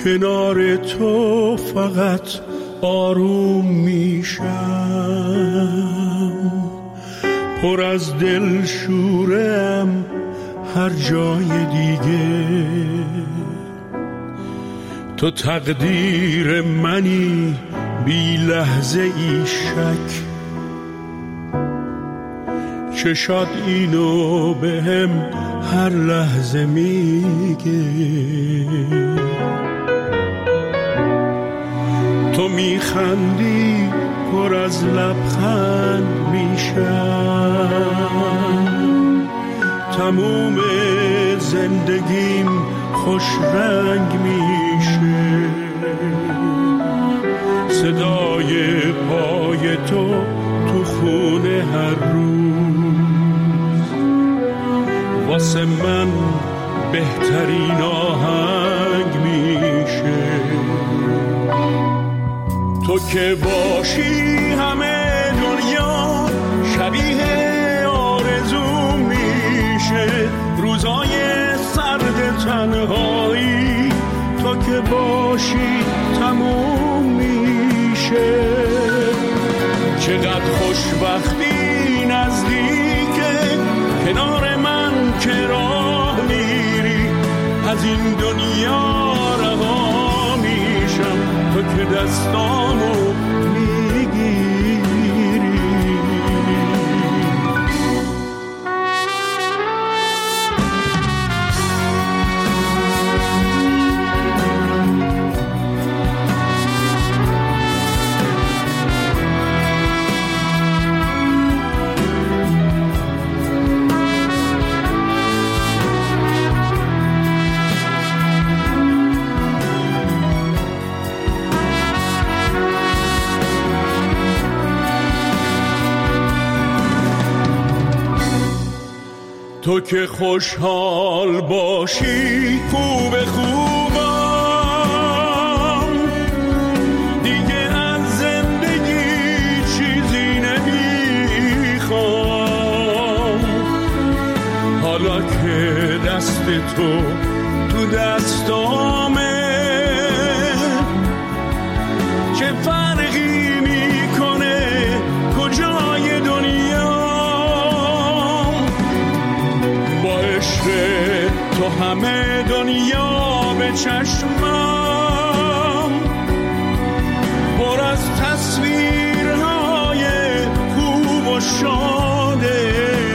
کنار تو فقط آروم میشم، پر از دل شورم هر جای دیگه. تو تقدیر منی بی لحظه ای شک، چشات اینو بهم هر لحظه میگه. تو میخندی پر از لبخند میشم، تموم زندگیم خوش رنگ میشه. صدای پای تو تو خونه هر روز واسه من بهترین آهنگ میشه. تو که باشی همه دنیا شبیه آرزو میشه. روزای سرد تنهایی تو که باشی تموم میشه. چقدر خوشبختی نزدیکه کنار من که راه میری. از این دنیا رها میشم تو که دستامو میگیری. تو که خوشحال باشی خوب خوبم، دیگه از زندگی چیزی نمیخوام. حالا که دست تو تو دستامه چه فرقی میکنه کجای دنیا. تو همه دنیا به چشمم پر از تصویرهای خوب و شاده.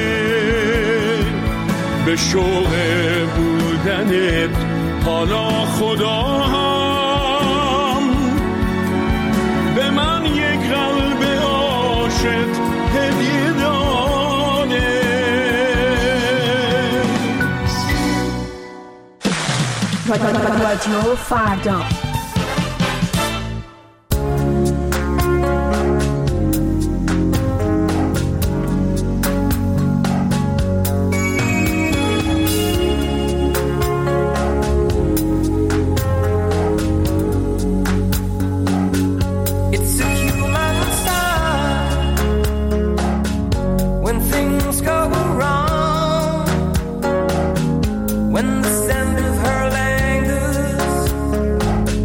به شوق بودنت حالا خدا هم به من یک قلب عاشق هدیه داده. رادیو فردا. When the sound of her language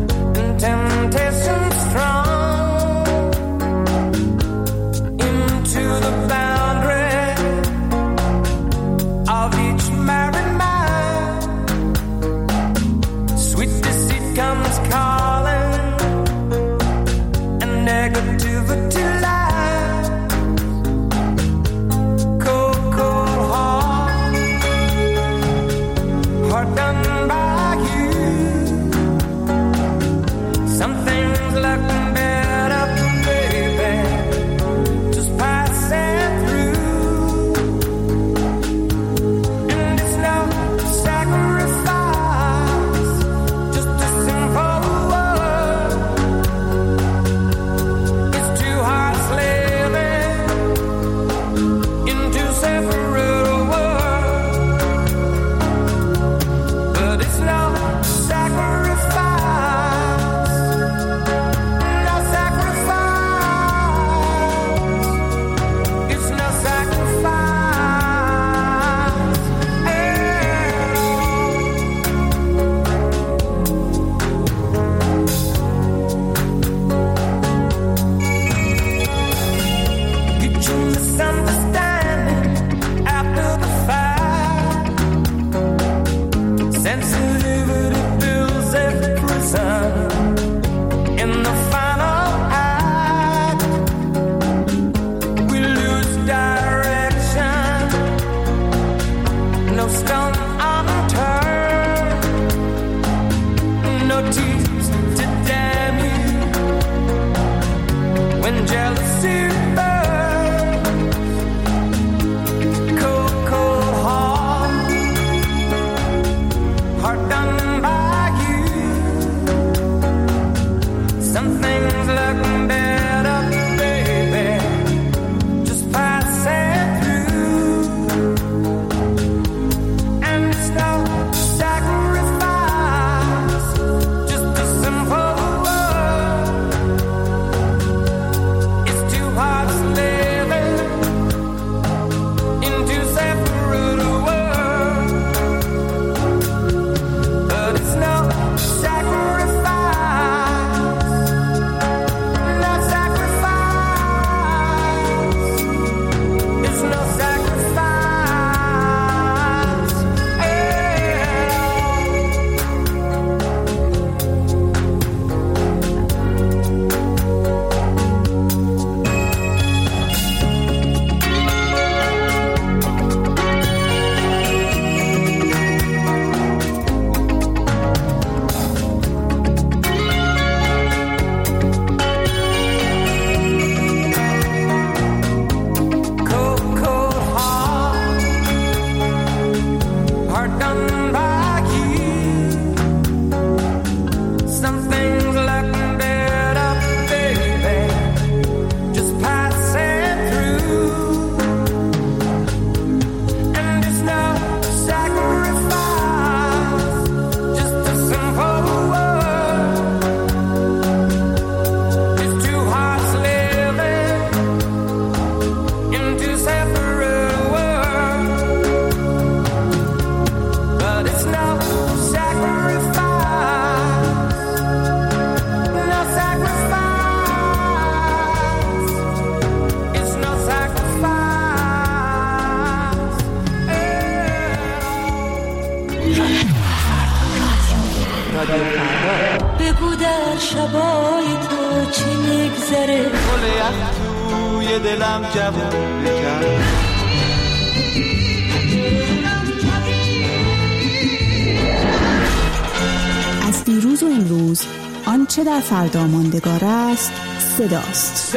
بگو در شبای تو چی میگذره، گل یخ توی دلم جوون بکن. از دیروز و امروز آنچه در فردا ماندگار است صداست.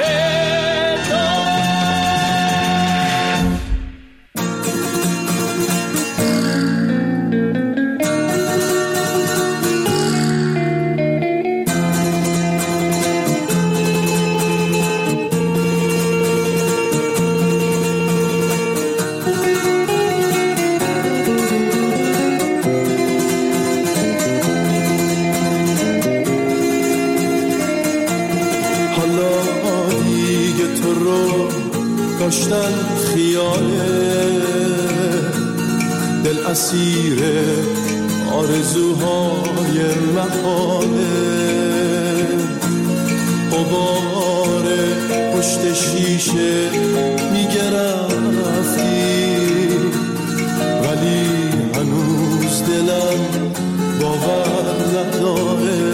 داشتن خیاله دل اسیر آرزوهای محاله، غبار پشت شیشه میگرفتی ولی هنوز دلم باور نداره.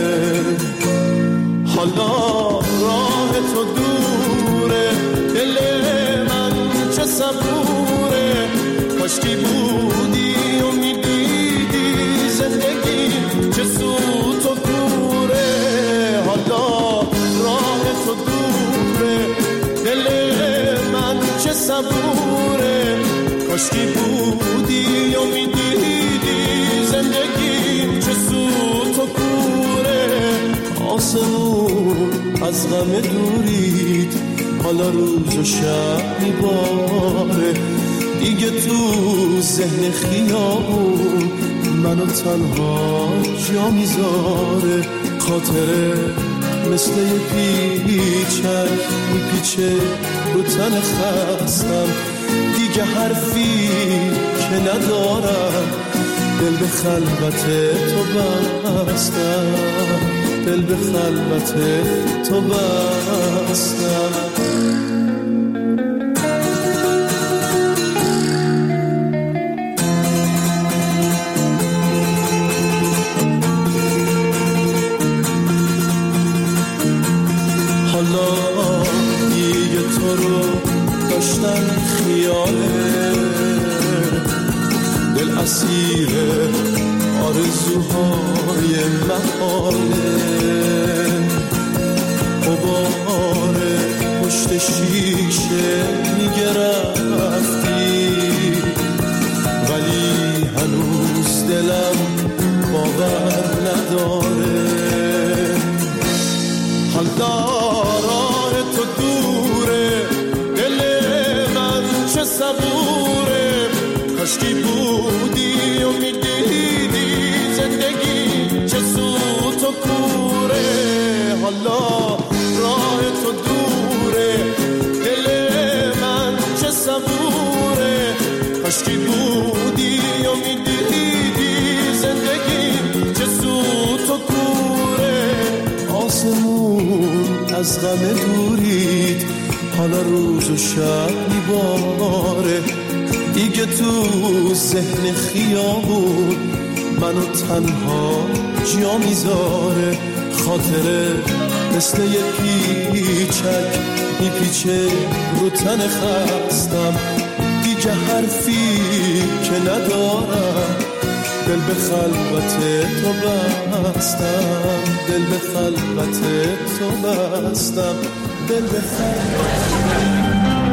حالا راه تو دوره، دل من چه صبوره، کاشکی بودی و میدیدی زندگی چه سوت و کوره. حالا راه تو دوره، دل من چه صبوره، کاشکی بودی و میدیدی زندگی چه سوت و کوره. آسمون از غم دورید، حالا روز و شب میباره، دیگه تو ذهن خیابون منو تنها جا میذاره. خاطره مثل یه پیچک میپیچه رو تن خستم، دیگه حرفی که ندارم، دل به خلوت تو بستم، دل به خلوت تو بستم. حالا دیگه تو رو داشتن خیاله، دل اسیر آرزوهای محاله، غبار پشت شیشه میگرفتی ولی هنوز دلم باور نداره. حالا راه تو دوره، دل من چه صبوره. کاشکی بودی و میدیدی زندگی چه سوت و کوره. حالا راه تو دوره، دل من چه صبوره. کاشکی بودی و میدیدی زندگی چه سوت و کوره. آسمون از غم دورید، حالا روز و شب میباره. دیگه تو ذهن خیابون منو تنها جا میذاره. خاطره مثل یه پیچک میپیچه رو تن خستم. دیگه حرفی که ندارم، دل به خلوت تو بستم. دل به خلوت تو بستم. دل به خلوت.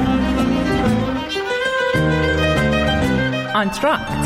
آنتراکت،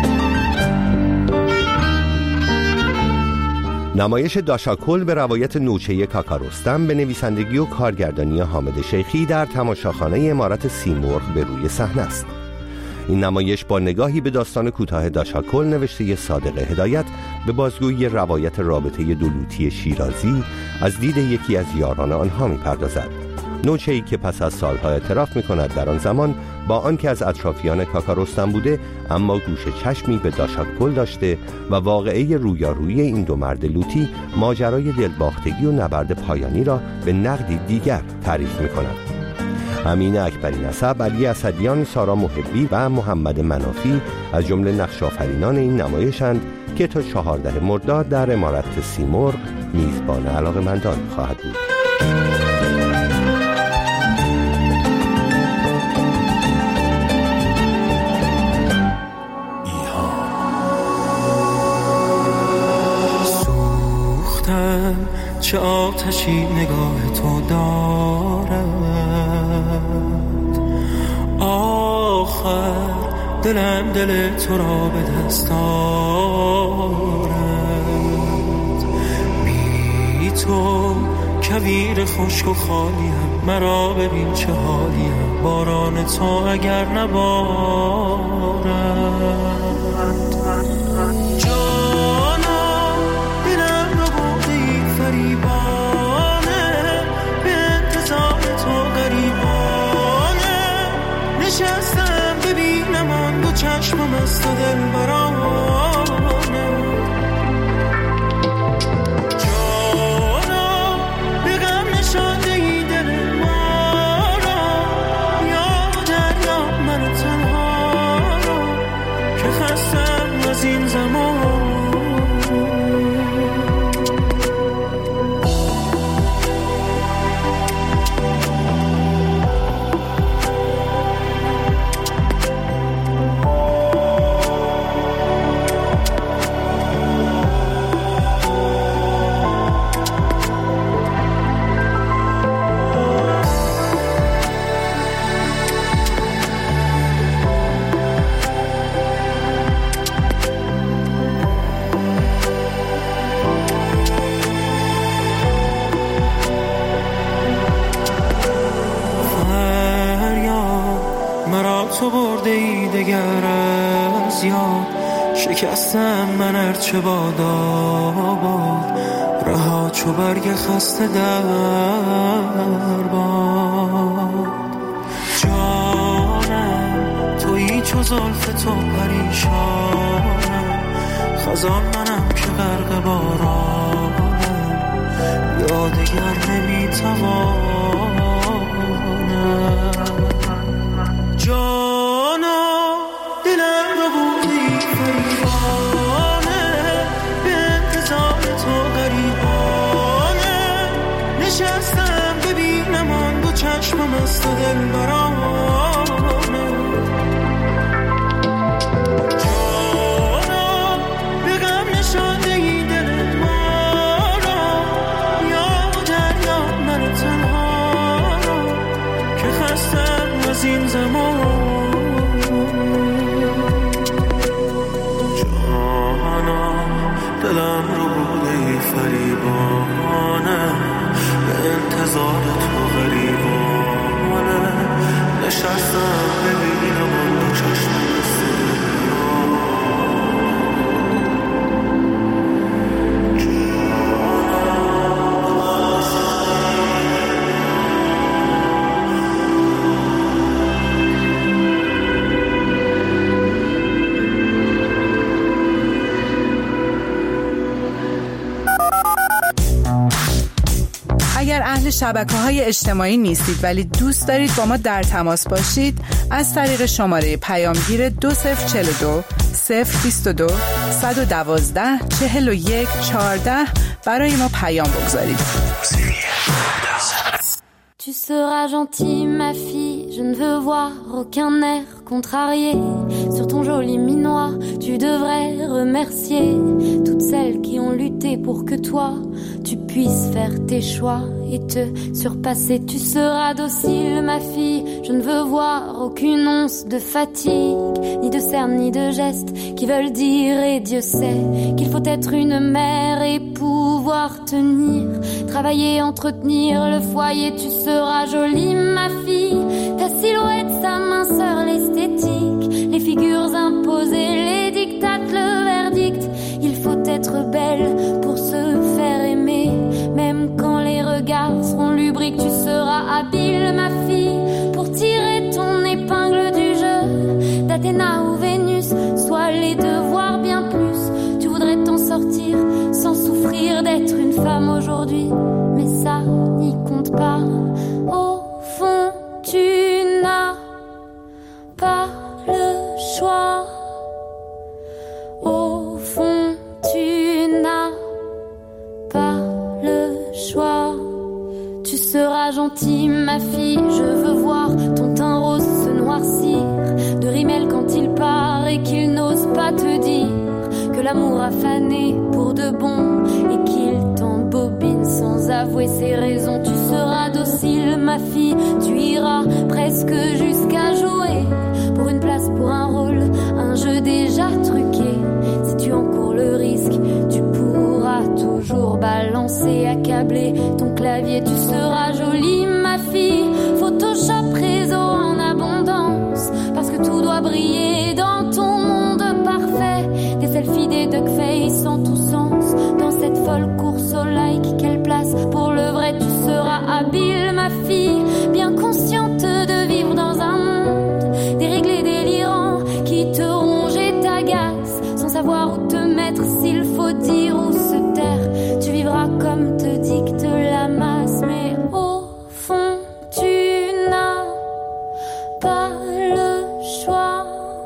نمایش داشاکل به روایت نوچه کاکا رستم به نویسندگی و کارگردانی حامد شیخی در تماشاخانه امارت سیمرغ به روی صحنه است. این نمایش با نگاهی به داستان کوتاه داشاکل نوشته صادق هدایت به بازگویی روایت رابطه دو لوطی شیرازی از دید یکی از یاران آنها می‌پردازد. نوچه‌ای که پس از سالها اعتراف می‌کند در آن زمان با آنکه از اطرافیان کاکا رستم بوده، اما گوش چشمی به داشاکل داشته و واقعه رویارویی این دو مرد لوطی ماجرای دلباختگی و نبرد پایانی را به نقدی دیگر تعریف می‌کند. امین اکبری نسب، علی اسدیان، سارا محبی و محمد منافی از جمله نقش آفرینان این نمایشند که تا 14 مرداد در امارت سیمرغ میزبان علاقه‌مندان خواهد بود. چه آتشی نگاه تو دارد، آخر دلم دل تو را به دست آرد. بی تو کویر خشک و خالیم، مرا ببین چه حالیم، باران تو اگر نبارد. نشستم ببینم آن دو چشمم از تو دل برانه. جانا به غم نشانده ای دل ما را، یا دریا من تنها را که خستم از این زمان. تو برده ای دگر از یاد، شکستم من ارچه باد آباد، رها چو برگ خسته در باد. جانم تویی چو زلف تو پریشانم، خزان منم که غرق بارانم، یادگر نمیتوانم. جانا دلم رو بودی فریبانه، به انتظار تو غریبانه. نشستم ببینم آن دو چشمم از تو دل برانه. جانا به غم نشانده ای دل ما را، یا دریا من تنها را که خستم از این زمان. جانا دلم رو بوده فریبانه، به اگر اهل شبکه‌های اجتماعی نیستید ولی دوست دارید با ما در تماس باشید، از طریق شماره پیامگیر 2042 022 112 41 14 برای ما پیام بگذارید. Tu seras gentille, ma fille, je ne veux voir aucun air contrarié. Sur ton joli minois, tu devrais remercier toutes celles qui ont lutté pour que toi, tu puisses faire tes choix et te surpasser. Tu seras docile, ma fille, je ne veux voir aucune once de fatigue, ni de cernes, ni de gestes qui veulent dire, et Dieu sait qu'il faut être une mère et pouvoir tenir, travailler, entretenir le foyer. Tu seras jolie, ma fille, ta silhouette, sa minceur, l'esthétique, les figures imposées, les dictates, le verdict. Il faut être belle pour se faire aimer, même quand les regards seront lubriques. Tu seras habile, ma fille, pour tirer ton épingle du jeu, d'Athéna ou Vénus, soit les deux, voire bien plus. Tu voudrais t'en sortir sans souffrir d'être une femme aujourd'hui, mais ça n'y compte pas. Au fond, tu n'as pas le choix. Au fond, tu n'as pas le choix. Tu seras gentille, ma fille, je veux voir ton teint rose se noircir de rimel quand il part et qu'il n'ose pas te dire que l'amour a fané pour de bon et qu'il t'embobine sans avouer ses raisons. Tu seras docile, ma fille, tu iras presque jusqu'à jouer pour une place, pour un rôle, un jeu déjà truqué. Si tu encours le risque, tu pourras toujours balancer, accabler ton clavier. Tu seras jolie, ma fille, Photoshop réseau en abondance, parce que tout doit briller dans ton monde parfait. Des selfies, des duckface en tout sens, dans cette folle course au like. Quelle place pour le vrai? Tu seras habile, ma fille, bien consciente de vivre dans un monde déréglé, délirant, qui te ronge et t'agace, sans savoir où te mettre, s'il faut dire ou se taire. Tu vivras comme te dicte la masse, mais au fond, tu n'as pas le choix.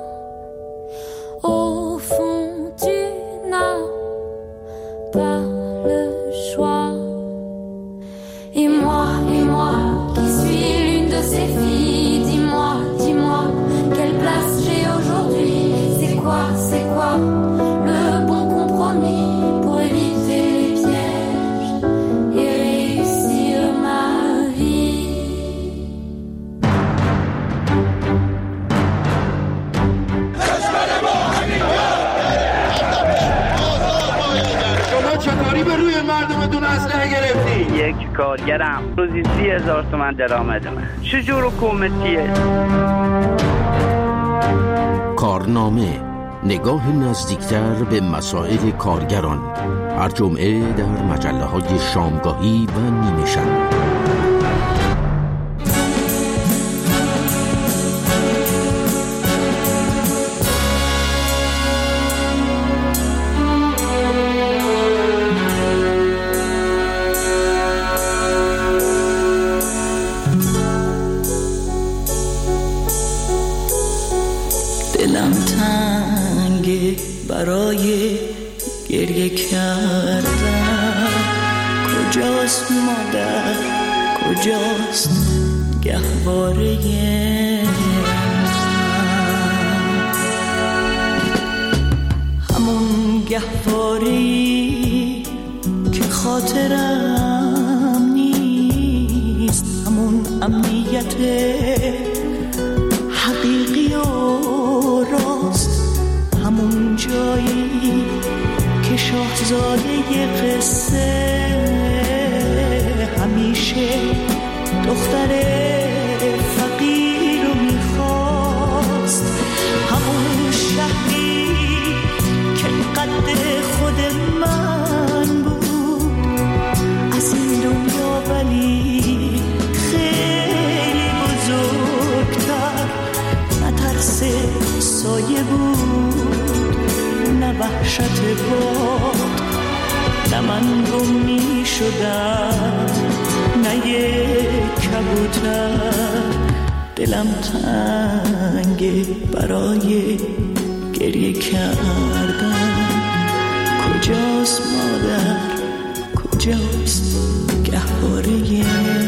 Au fond, tu n'as pas le choix. Et moi, qui suis l'une de ces filles, dis-moi, dis-moi, quelle place j'ai aujourd'hui? C'est quoi le bon compromis pour éviter les pièges et réussir ma vie? شما چطوری به روی مردمتون اسلحه گرفتی؟ یک کارگرم، روزی 30,000 تومان درآمدمه. چجور حکومتیه؟ کارنامه، نگاه نزدیکتر به مسائل کارگران، هر جمعه در مجله‌های شامگاهی و نیمه شب. دلم تنگه برای گریه کردن، کجاست مادر، کجاست گهواره همون گهواره‌ای که خاطرم نیست، همون امنیت حقیقی و راست، همون جایی که شاهزاده قصه همیشه دختر فقیر رو میخواست، همون شهری که قد خود من بود، از این دنیا ولی خیلی بزرگتر، نه ترس سایه بود، نه وحشت باد، نه من گم می شدم، دلم تنگه برای گریه کردن. کجاست مادر، کجاست گهواره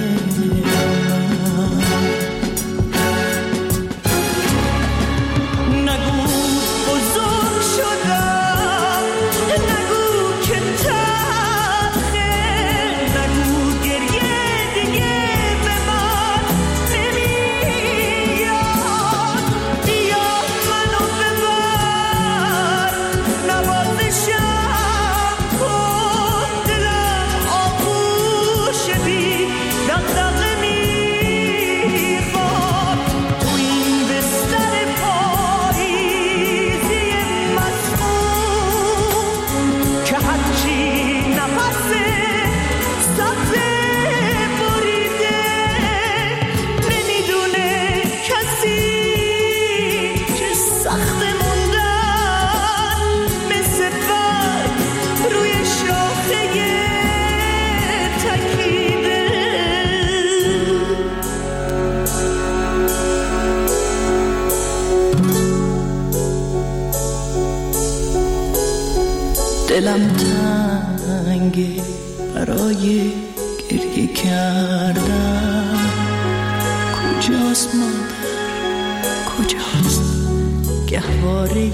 دلم تنگه برای گریه کردن. کجاست مادر، کجاست گهواره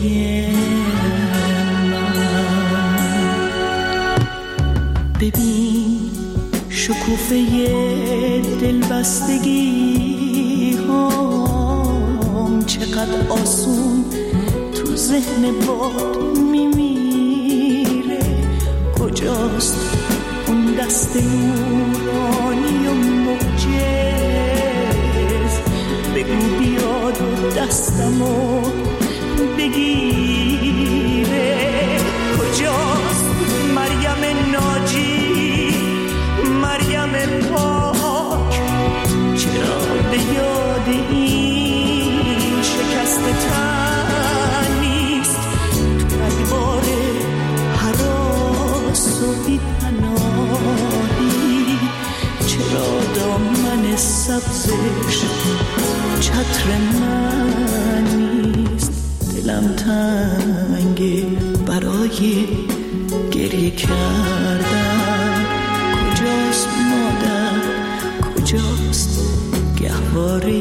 من؟ ببین شکوفه دلبستگی هم چقدر آسون تو ذهن باد میمیره. کجاست اون دست نورانی و معجز؟ بگو بیاد و دستمو بگیره. کجاست مریم ناجی، مریم پاک؟ چرا به یاد این شکست تن نیست؟ تو رگبار حراس و بی پناهی چرا دامن سبزش چتر من نیست؟ دلم تنگه برای گریه کردن. کجاست مادر، کجاست گهواره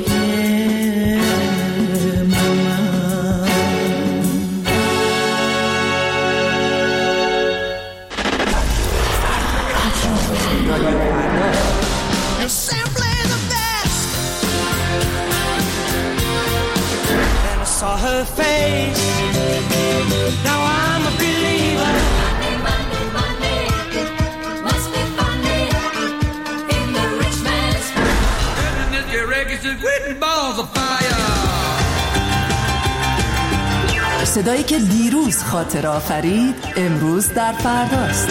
Saw her face. Now I'm a believer. Money, money, money. Must be funny in the rich man's world. And this records is written balls of fire. صدایی که دیروز خاطر آفرید امروز در فرداست.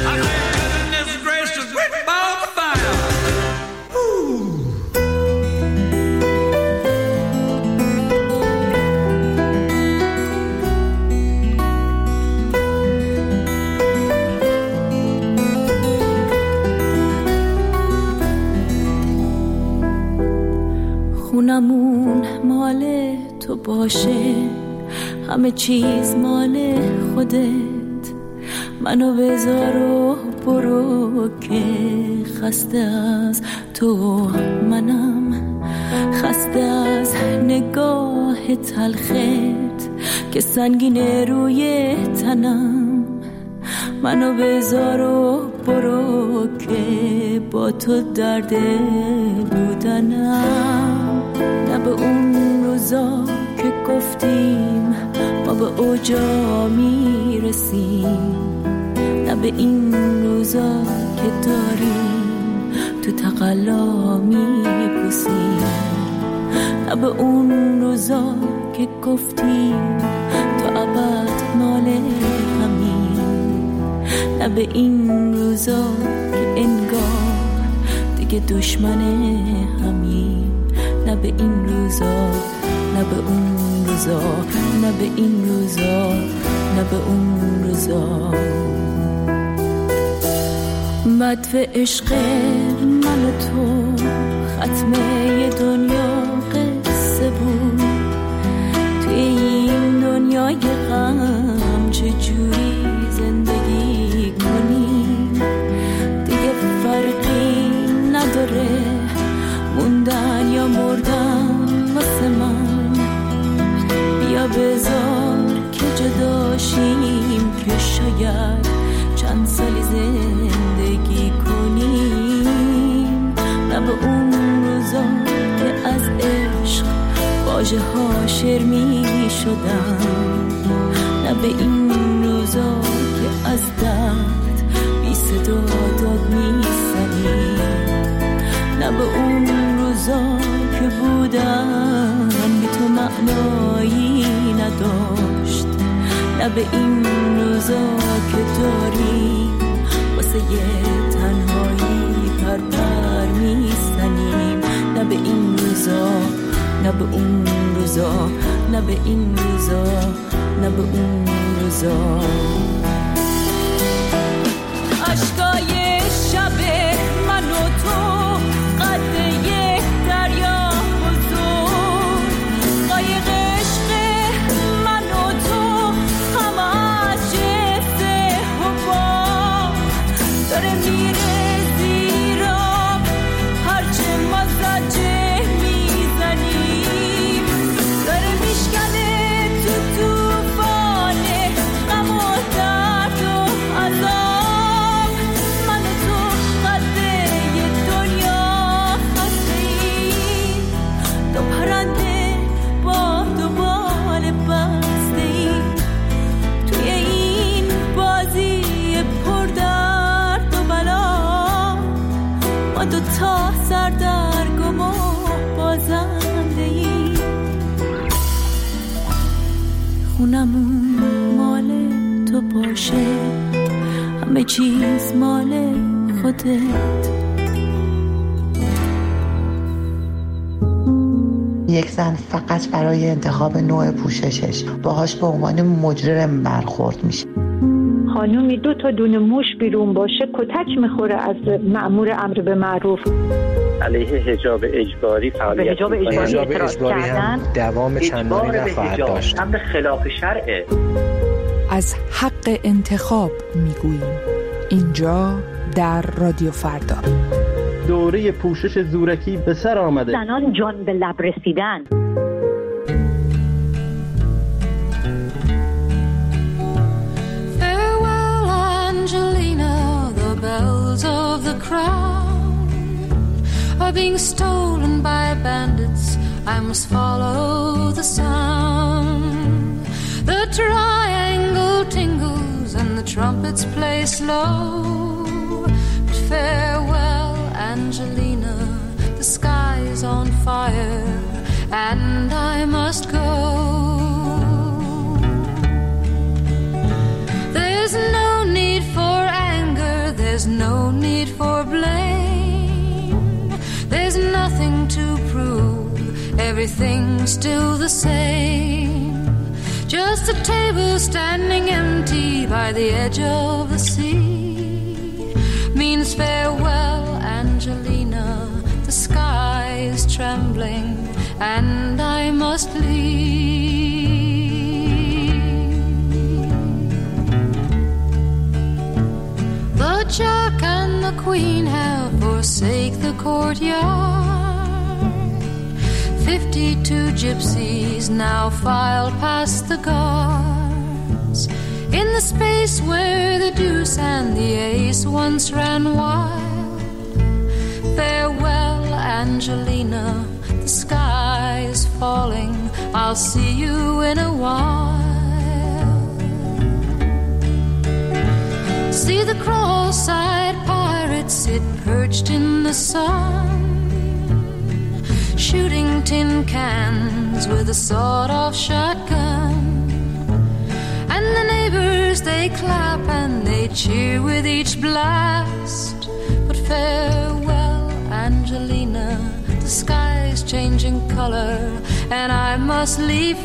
خونمون مال تو باشه، همه چیز مال خودت. منو بذار و برو که خسته از تو منم، خسته از نگاه تلخت که سنگینه روی تنم. منو بذار و برو که با تو درد بودنم. نه به اون روزا که گفتیم ما به اوجا میرسیم، نه به این روزا که داریم تو تقلا میپوسیم، نه به اون روزا که گفتیم تو ابد مال همین، نه به این روزا که انگار دیگه دشمن همین، نه به این روزا، نه به اون روزا، نه به این روزا، نه به اون روزا. مدفع عشق من و تو، ختمه دنیا داره موندن یا مردن واسه من. بیا بذار که جداشیم که شاید چند سالی زندگی کنیم. نه به اون روزا که از عشق واژه ها شعر می شدن، نه به این روزا که از درد بی صدا داد می زنیم، نه به اون روزا که بودن بی تو معنایی نداشت، نه به این روزا که داریم واسه یه تنهایی پرپر می زنیم، نه به این روزا، نه به اون روزا، نه به این روزا، نه به اون روزا. عشقای شب من و تو قد یک دریا بزرگ، قایق عشق من و تو هم از جنس حباب داره میره زیر آب، هرچه ما زجه میزنیم داره میشکنه تو توفان غم و درد و عذاب. من و تو قده دنیا هستیم، دو پرنده با دو بال بستیم توی این بازی پر درد و بلا. ما دو تا سردرگم و بازنده ایم، خونمون مال تو باشه، همه چیز مال خودت. یک زن فقط برای انتخاب نوع پوششش باهاش به عنوان مجرم برخورد میشه. خانومی 2 تا دونه موش بیرون باشه کتک میخوره از مأمور امر به معروف. علیه حجاب اجباری فعالیت می‌کنه. حجاب اجباری هم دوام چندانی نخواهد داشت. امر خلاف شرعه. از حق انتخاب میگوییم اینجا در رادیو فردا. دوره پوشش زورکی به سر آمده. زنان جان به لب رسیدن. Farewell Angelina, the bells of the crown are being stolen by bandits. I must follow the sound. The triangle tingles and the trumpets play slow. But farewell Angelina, the sky is on fire and I must go. There's no need for anger, there's no need for blame. There's nothing to prove, everything's still the same. Just a table standing empty by the edge of the sea means farewell Angelina, the sky is trembling and I must leave. The Jack and the Queen have forsake the courtyard. 52 gypsies now file past the guards in the space where the deuce and the ace once ran wild. Farewell Angelina, the sky is falling, I'll see you in a while. See the cross-eyed pirates sit perched in the sun, shooting tin cans with a sawed-off shotgun. And the neighbors, they clap and they cheer with each blast. But farewell Angelina, the sky's changing color and I must leave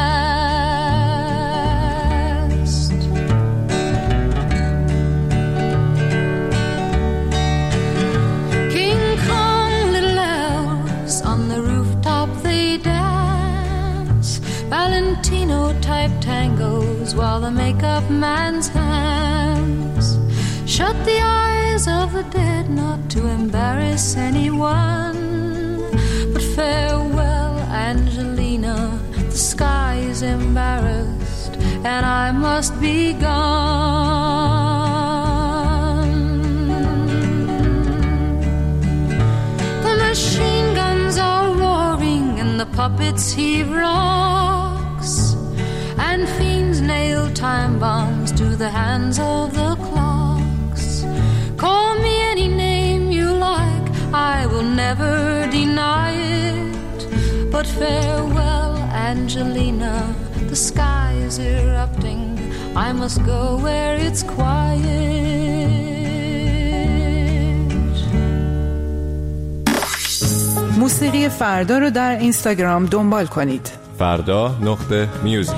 fast. King Kong, little elves on the rooftop they dance, Valentino type tangos while the makeup man's hands shut the eyes of the dead not to embarrass anyone. embarrassed and I must be gone. The machine guns are roaring and the puppets heave rocks, and fiends nail time bombs to the hands of the clocks. Call me any name you like, I will never deny it. But farewell, Angelina, the sky is erupting. I must go where it's quiet. موسیقی فردا رو در اینستاگرام دنبال کنید. فردا.music.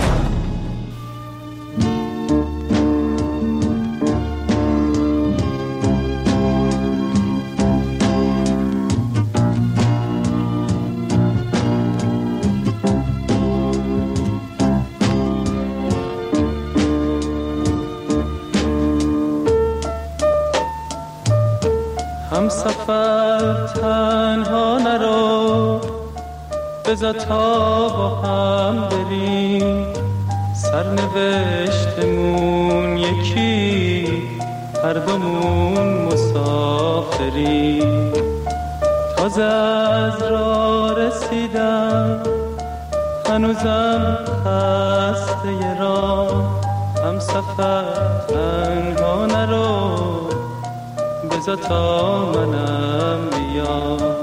هم سفر تنها نرو، بذار تا با هم بریم، سرنوشتمون یکی، هر دومون مسافریم. تازه از راه رسیدم، هنوزم خسته راه. هم سفر تنها نرو، بذار تا منم بیام.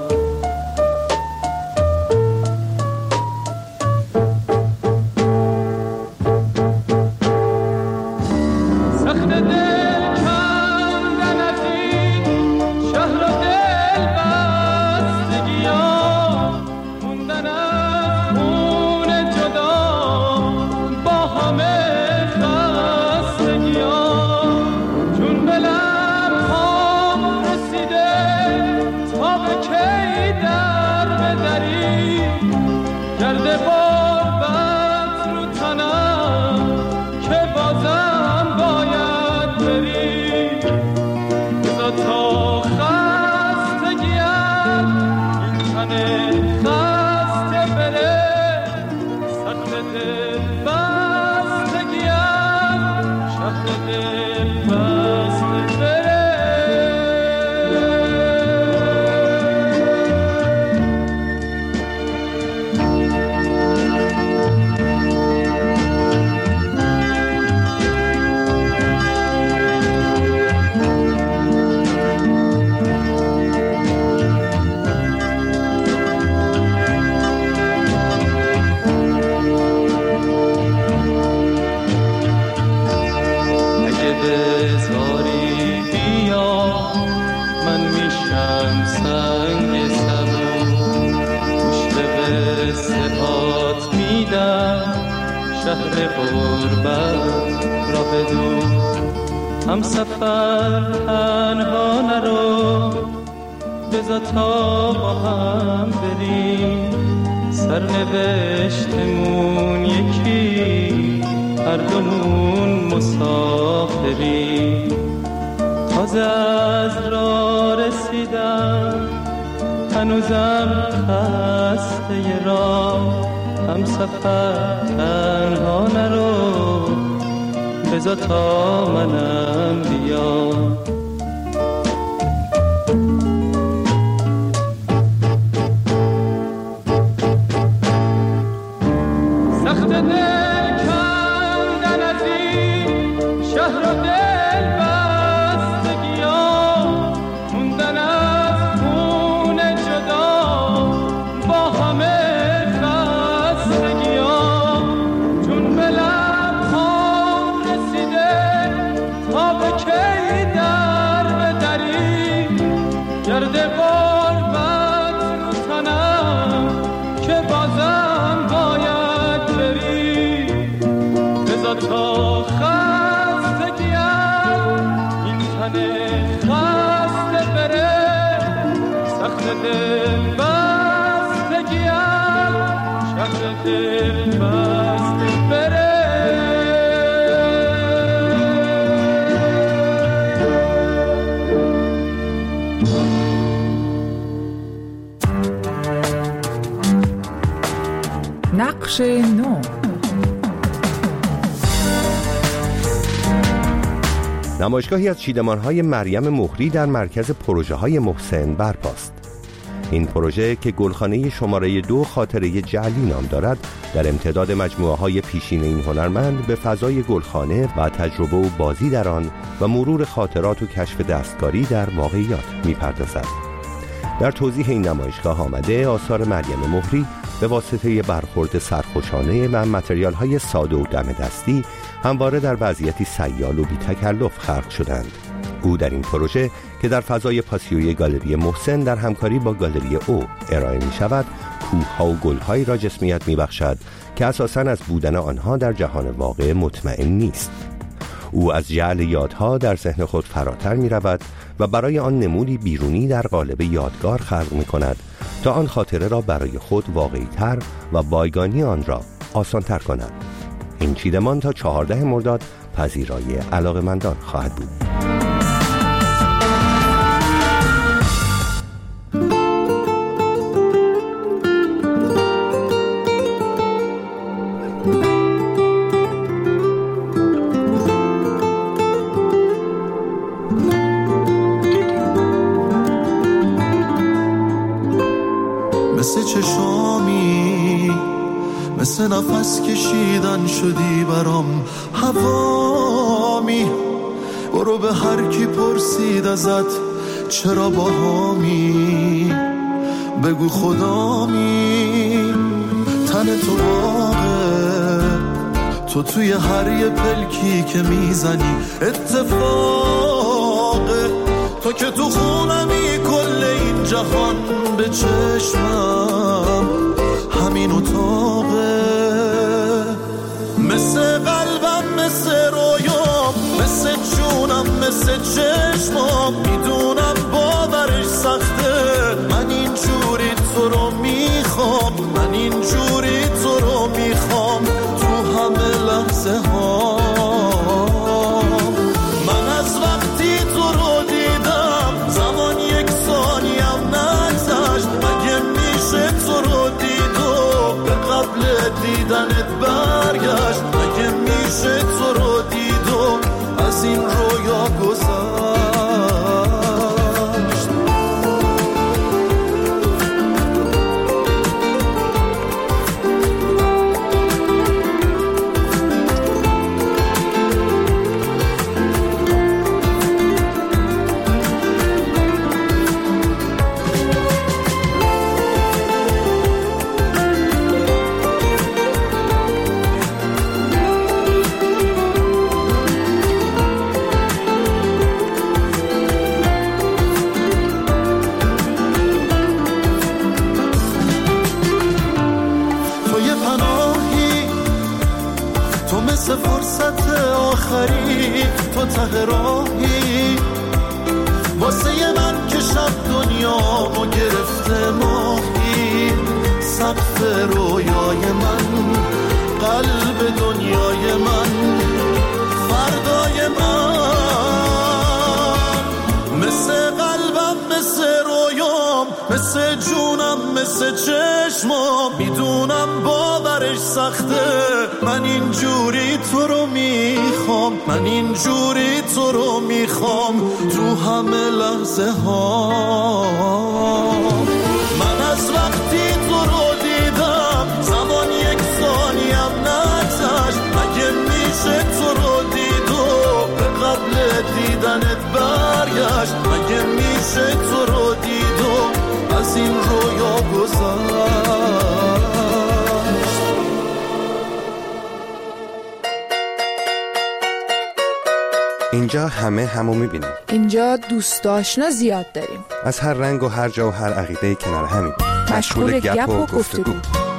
هم سفر تنها نرو، بذار تا با هم بریم، سرنوشتمون یکی، هر دومون مسافریم. تازه از راه رسیدم، هنوزم خسته راه. هم سفر تنها نرو، بذار تا منم بیام. سخت دل کندن از این شهر و دل بستگیام، موندن از خون جدا با همه خستگیام. چون به لبهام رسیده تا به کی در بدری، گرد غربت رو تنم که بازم باید بری. بذار تا خستگیم این تن خسته بره، سخت دل بستگیم شهر دل بسته بره. نقش نو. نمایشگاهی از چیدمان‌های مریم مهری در مرکز پروژه‌های محسن برپاست. این پروژه که گلخانه شماره 2 خاطره جعلی نام دارد، در امتداد مجموعه‌های پیشین این هنرمند به فضای گلخانه و تجربه و بازی در آن و مرور خاطرات و کشف دستکاری در واقعیات می‌پردازد. در توضیح این نمایشگاه آمده آثار مریم مهری به واسطه برخورد سرخوشانه و متریال‌های ساده و دم دستی همواره در وضعیتی سیال و بی تکلف خلق شدند. او در این پروژه که در فضای پاسیوی گالری محسن در همکاری با گالری او ارائه می شود، کوه‌ها و گل‌هایی را جسمیت می بخشد که اساساً از بودن آنها در جهان واقع مطمئن نیست. او از جعل یادها در ذهن خود فراتر می رود و برای آن نمودی بیرونی در قالب یادگار خلق می کند تا آن خاطره را برای خود واقعی تر و بایگانی آن را آسان تر کند. این چیدمان تا 14 مرداد پذیرای علاقه‌مندان خواهد بود. مثل چشامی، مثل نفس کشیدن شدی برام هوامی. برو به هر کی پرسید ازت چرا باهامی، بگو خدامی. تن تو باغه، تو توی هر یه پلکی که میزنی اتفاقه. تو که تو خونمی کل این جهان به چشمم همین اتاقه. مثل قلبم، مثل رویام، مثل جونم، مثل چشمام. میدونم باورش سخته، من اینجوری تو رو میخوام، من اینجوری تو رو میخوام تو همه لحظه ها. من از وقتی تو رو دیدم زمان یک ثانیم نگذشت. مگه میشه تو رو دید و به قبل دیدنت برگشت؟ مگه میشه تو رو دید و از این رویا گذشت؟ فرصت آخری تو ته راهی واسه من که شب دنیامو گرفته ماهی. سقف رویای من، قلب دنیای من، فردای من. مثل قلبم، مثل رویام، مثل جونم، مثل چشمام. میدونم باورش سخته، من اینجوری تو رو میخوام، من اینجوری تو رو میخوام تو همه لحظه ها. من از وقتی تو رو دیدم زمان یک ثانیم نگذشت. مگه میشه تو رو دید و به قبل دیدنت برگشت؟ مگه میشه تو رو دید و از این رویا گذشت؟ اینجا همه همو میبینیم. اینجا دوست آشنا زیاد داریم، از هر رنگ و هر جا و هر عقیده کنار همین، مشغول گپ و گفتگو.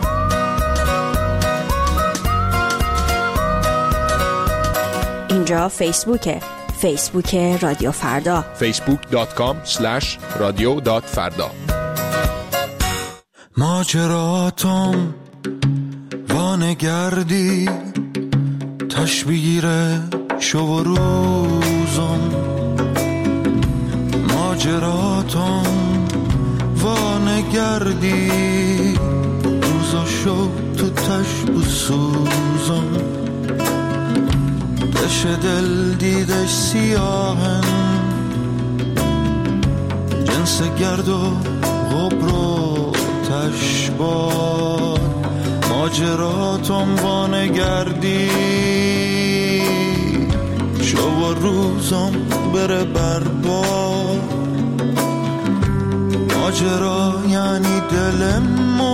اینجا فیسبوکه، فیسبوک رادیو فردا، facebook.com/radio.farda. ماجراتم وانگردی تشبیره شو و روزم. ماجراتم وانگردی روزا شو تو تشب و سوزم. تش دل دیدش سیاهن، جنس گرد و غبر و تشبار، ماجرات عنوان گردی شو و روزم بره برباد. ماجرا یعنی دلمو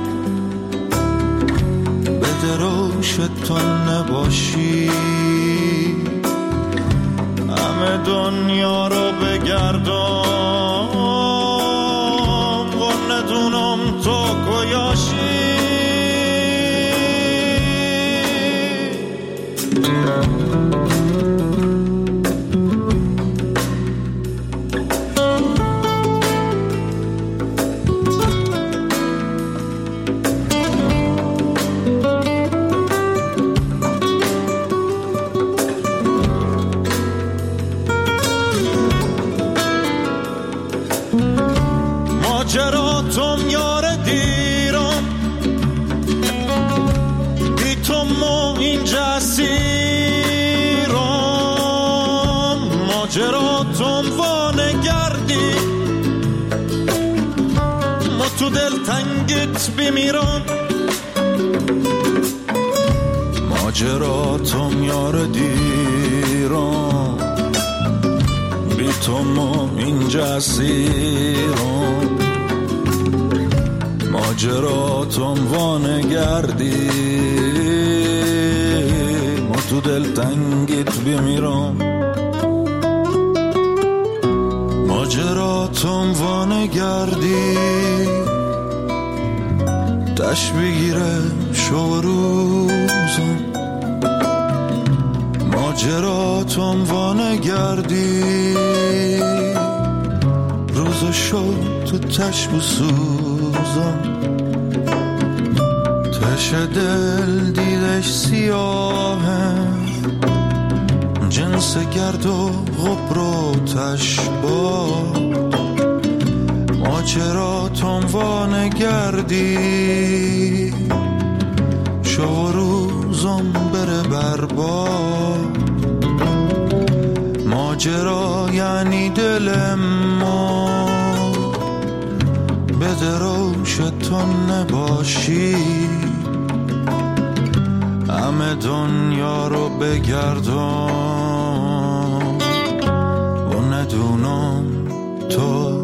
بده روشت تو نباشی، همه دنیا رو بگردم و ندونم تو کجایی. ماجراتم یار دیرم، بی تو ما اینجا اسیرم. ماجراتم وانگردی، ما تو دل تنگت بمیرم. ماجراتم یار دیرم، بی تو ما اینجا اسیرم. ماجراتم وانگردی، ما تو دل تنگت بمیرم. ماجراتم وانگردی، تش بگیره شو روزم. ماجراتم وانگردی، روز شو تو تش بسوزم. تش دل دیدش سیاهه، جنس گرد و غبر و تشبار. ماجراتم وانگردی، شو روزم بره برباد. ماجرا یعنی دل ما بده روشت تو نباشی، همه دنیا رو بگردم و ندونم تو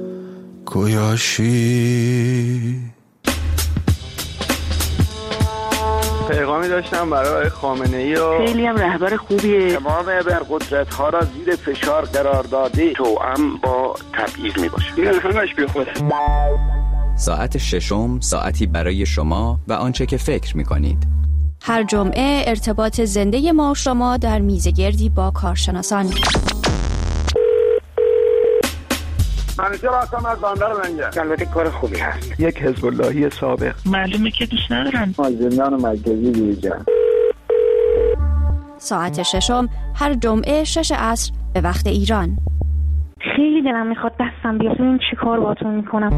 کجایی. پیغامی داشتم برای خامنه‌ای و خیلی هم رهبر خوبیه. تمام ابرقدرت‌ها را زیر فشار قرار داده، توأم با تبعیض میباشه. این همش بیخوده. ساعت ششم، ساعتی برای شما و آنچه که فکر میکنید. هر جمعه ارتباط زنده ما و شما در میزگردی با کارشناسان. منیجر هستم از بندر منجر. البته کار خوبی هست. یک حزب اللهی سابق. معلومه که دوست ندارن. زندان مرکزی دیجان. ساعت ششم هر جمعه 6 عصر به وقت ایران. خیلی دلم میخواد دستم بیاد ببینم چی کار باهاتون میکنم.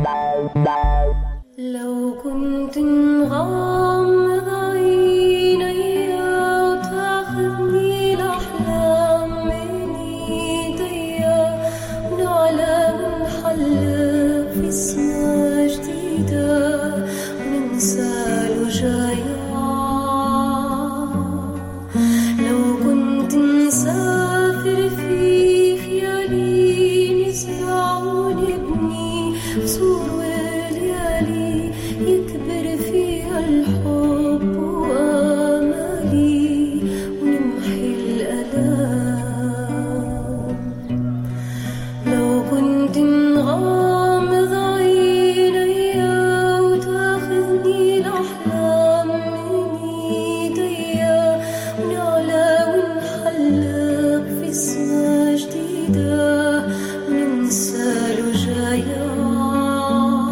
لو كنت غامض عيني وتاخذني الأحلام من ايديا ونعلم نحلق في سما جديدة وننسى الوجايا. لو كنت مسافر في خيالي نزرع ونبني سور يكبر فيها الحب وآمالي ونمحي الألام. لو كنت نغامض عيني وتاخذني الأحلام من ايديا ونعلى ونحلق في سما جديدة وننسى الوجايا.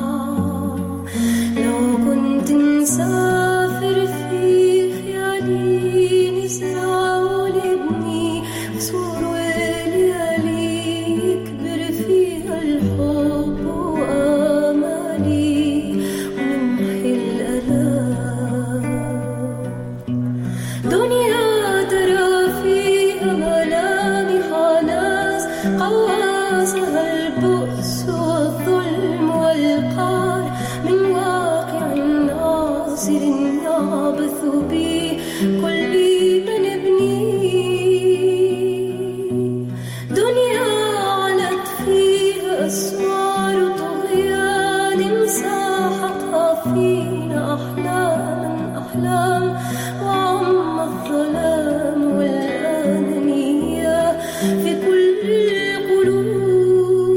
ناصر يعبث بكل من ابني دنيا علت فيها أسوار طغيان ساحقها فينا أحلام وعم الظلام والأنانية في كل القلوب.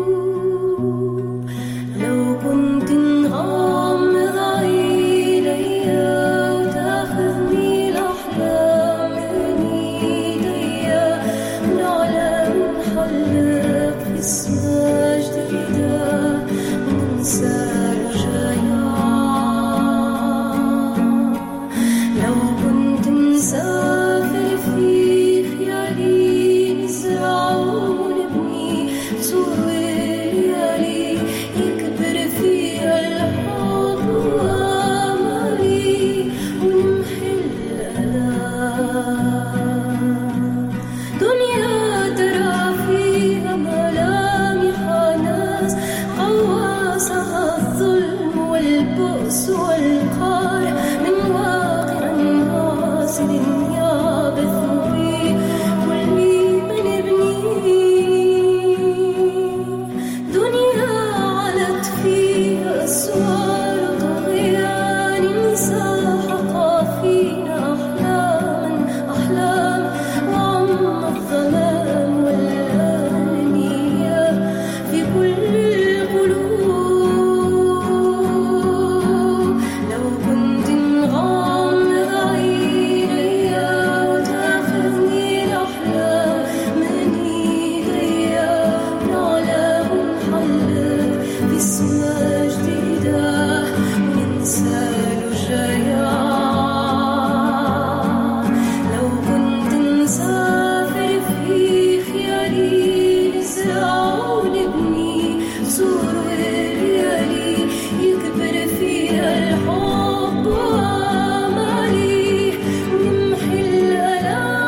لو كنت نغمض عيني وتاخذني الأحلام من إيديا ونعلى ونحلق في سما جديدة وننسى الرجايا. لو كنت مسافر في خيالي نزرع ونبني سور ليالي يكبر فيها الحب وآمالي ونمحي الآلام. دنيا ترى فيها ملامح ناس قواسها الظلم والبؤس والقهر من واقع ناصر يعبث بكل من ابني دنيا علت فيها أسوار طغيان ساحقها فينا أحلام وعم الظلام والأنانية في كل القلوب. لو كنت نغمض عيني وتاخذني الأحلام من إيديا نعلى ونحلق في سما جديدة وننسى الرجايا. لو كنت مسافر في خيالي نزرع ونبني سور ليالي يكبر فيها الحب وآمالي ونمحي الآلام.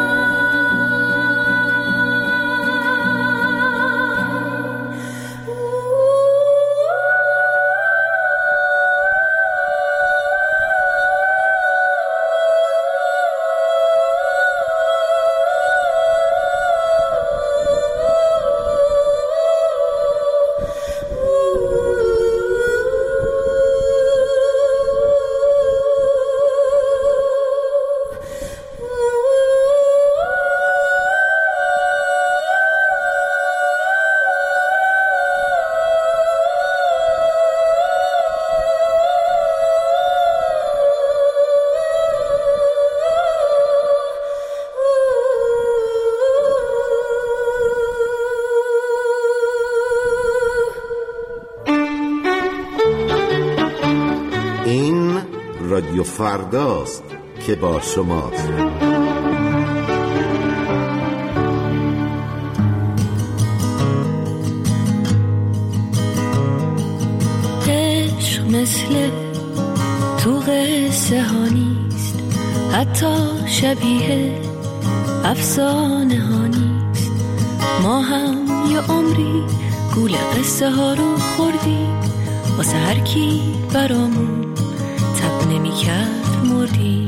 این رادیو فرداست که با شماست. عشق مثل تو قصه ها نیست، حتی شبیه افسانه ها نیست. ما هم یه عمری گول قصه ها رو خوردیم، واسه هر کی برامون تب نمی کرد مردیم.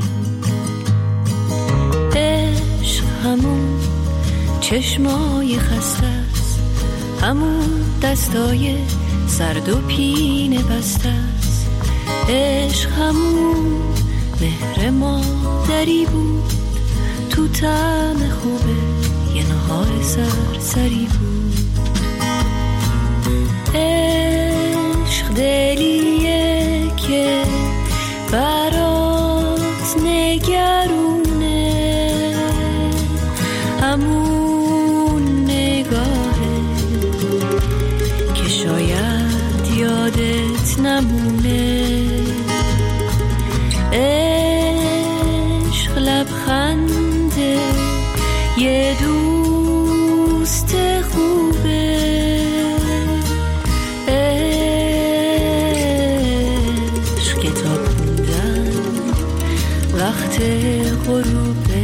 عشق همون چشمای خسته است، همون دستای سرد و پینه بسته است. عشق همون مهر مادری بود، تو طعم خوبه یه نهار سرسری بود. عشق دلیه که برات نگرونه، همون نگاهه که شاید یادت نمونه. عشق لبخنده یه دوست خوبه، عشق کتاب خوندن وقت غروبه.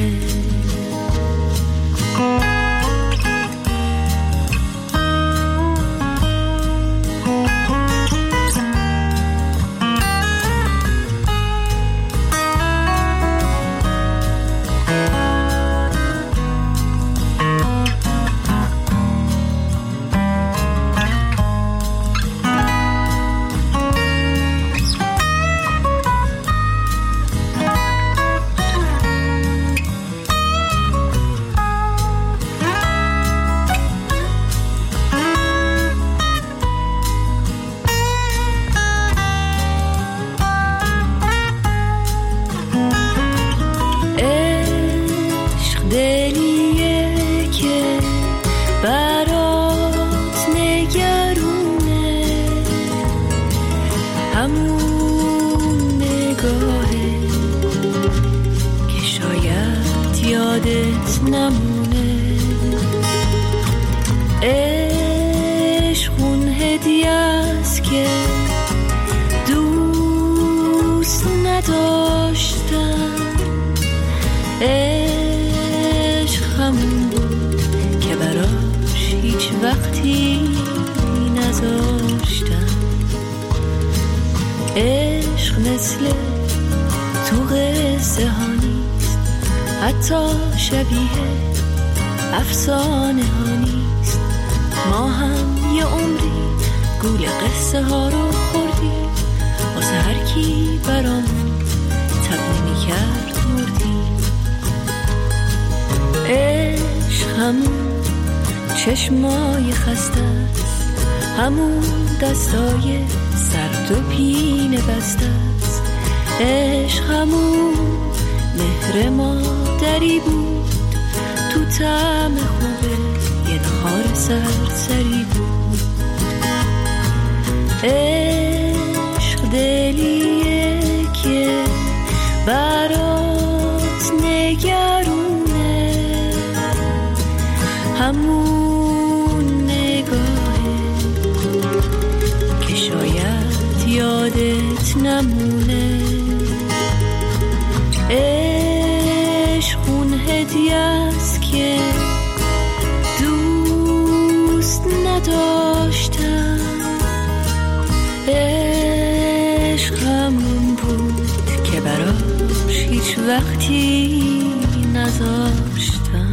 همون نگاهه که شاید یادت نمونه. عشق اون هدیه است که دوست نداشتم. عشق همون بود که براش هیچ وقتی نذاشتم. عشق مثل تو قصه ها نیست، حتی شبیه افسانه ها نیست. ما هم یه عمری گول قصه ها رو خوردیم، واسه هر کی برامون تب نمی‌کرد مردیم. عشق همون چشمای خسته است، همون دستای سرد و پینه بسته است. عشق همون مهر مادری بود، تو طعم خوبه یه نهار سرسری بود. عشق دلیه که برات نگرونه، همون نگاهه که شاید یادت نمونه. عشق اون هدیه است که دوست نداشتم. عشق همون بود که براش هیچ وقتی نذاشتم.